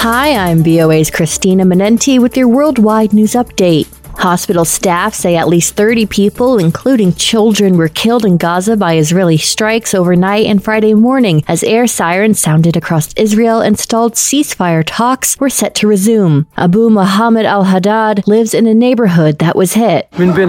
Hi, I'm VOA's Christina Manenti with your worldwide news update. Hospital staff say at least 30 people, including children, were killed in Gaza by Israeli strikes overnight and Friday morning as air sirens sounded across Israel and stalled ceasefire talks were set to resume. Abu Muhammad al-Haddad lives in a neighborhood that was hit.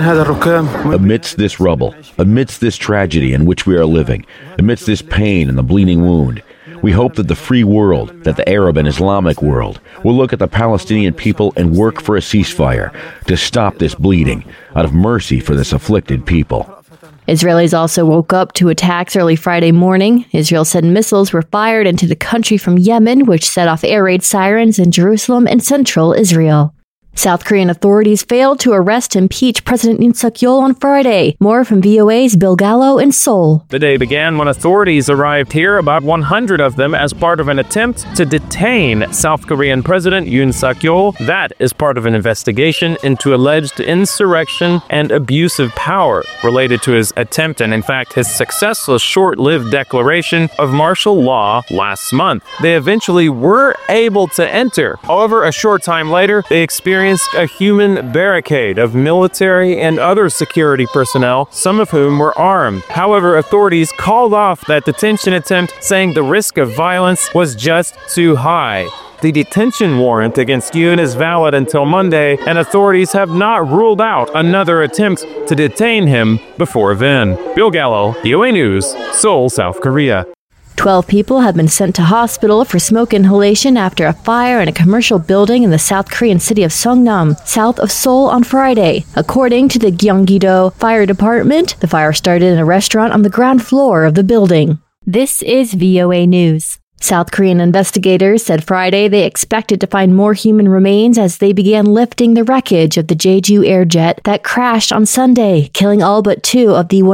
Amidst this rubble, amidst this tragedy in which we are living, amidst this pain and the bleeding wound, we hope that the free world, that the Arab and Islamic world, will look at the Palestinian people and work for a ceasefire to stop this bleeding out of mercy for this afflicted people. Israelis also woke up to attacks early Friday morning. Israel said missiles were fired into the country from Yemen, which set off air raid sirens in Jerusalem and central Israel. South Korean authorities failed to arrest and impeach President Yoon Suk-yeol on Friday. More from VOA's Bill Gallo in Seoul. The day began when authorities arrived here, about 100 of them, as part of an attempt to detain South Korean President Yoon Suk-yeol. That is part of an investigation into alleged insurrection and abuse of power related to his attempt and, in fact, his successful short-lived declaration of martial law last month. They eventually were able to enter. However, a short time later, they experienced a human barricade of military and other security personnel, some of whom were armed. However, authorities called off that detention attempt, saying the risk of violence was just too high. The detention warrant against Yoon is valid until Monday, and authorities have not ruled out another attempt to detain him before then. Bill Gallo, VOA News, Seoul, South Korea. 12 people have been sent to hospital for smoke inhalation after a fire in a commercial building in the South Korean city of Seongnam, south of Seoul, on Friday. According to the Gyeonggi-do Fire Department, the fire started in a restaurant on the ground floor of the building. This is VOA News. South Korean investigators said Friday they expected to find more human remains as they began lifting the wreckage of the Jeju Airjet that crashed on Sunday, killing all but 2 of the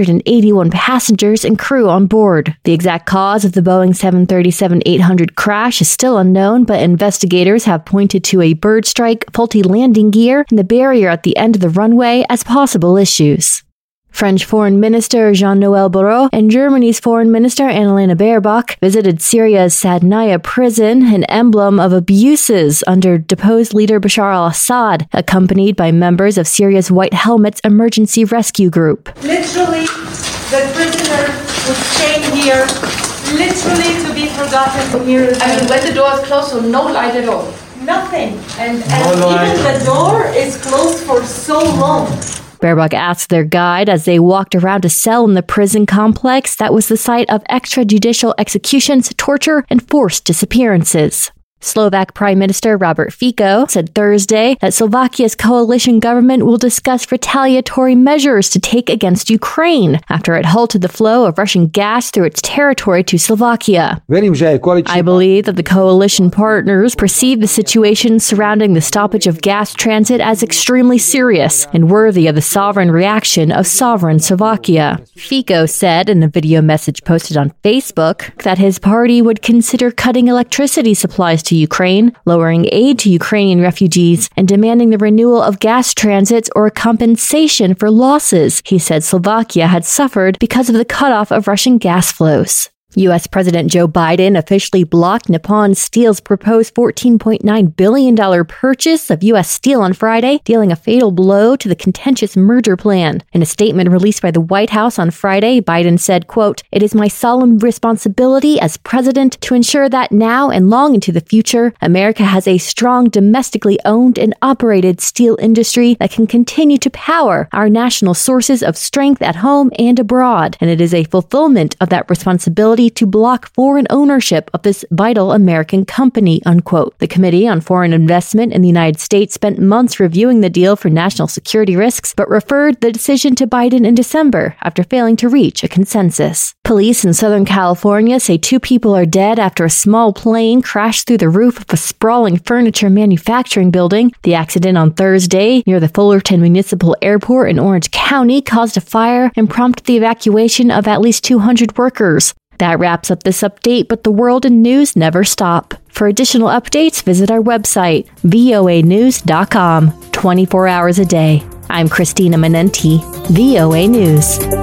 181 passengers and crew on board. The exact cause of the Boeing 737-800 crash is still unknown, but investigators have pointed to a bird strike, faulty landing gear, and the barrier at the end of the runway as possible issues. French Foreign Minister Jean-Noël Barrot and Germany's Foreign Minister Annalena Baerbock visited Syria's Saydnaya prison, an emblem of abuses under deposed leader Bashar al-Assad, accompanied by members of Syria's White Helmets emergency rescue group. Literally, the prisoner was staying here, literally to be forgotten here. I mean, when the door is closed, so no light at all. Nothing. And even the door is closed for so long. Baerbock asked their guide as they walked around a cell in the prison complex that was the site of extrajudicial executions, torture, and forced disappearances. Slovak Prime Minister Robert Fico said Thursday that Slovakia's coalition government will discuss retaliatory measures to take against Ukraine after it halted the flow of Russian gas through its territory to Slovakia. I believe that the coalition partners perceive the situation surrounding the stoppage of gas transit as extremely serious and worthy of the sovereign reaction of sovereign Slovakia. Fico said in a video message posted on Facebook that his party would consider cutting electricity supplies to Ukraine, lowering aid to Ukrainian refugees, and demanding the renewal of gas transits or compensation for losses he said Slovakia had suffered because of the cutoff of Russian gas flows. U.S. President Joe Biden officially blocked Nippon Steel's proposed $14.9 billion purchase of U.S. Steel on Friday, dealing a fatal blow to the contentious merger plan. In a statement released by the White House on Friday, Biden said, quote, "It is my solemn responsibility as president to ensure that now and long into the future, America has a strong domestically owned and operated steel industry that can continue to power our national sources of strength at home and abroad. And it is a fulfillment of that responsibility to block foreign ownership of this vital American company," unquote. The Committee on Foreign Investment in the United States spent months reviewing the deal for national security risks, but referred the decision to Biden in December after failing to reach a consensus. Police in Southern California say 2 people are dead after a small plane crashed through the roof of a sprawling furniture manufacturing building. The accident on Thursday near the Fullerton Municipal Airport in Orange County caused a fire and prompted the evacuation of at least 200 workers. That wraps up this update, but the world and news never stop. For additional updates, visit our website, voanews.com, 24 hours a day. I'm Christina Manenti, VOA News.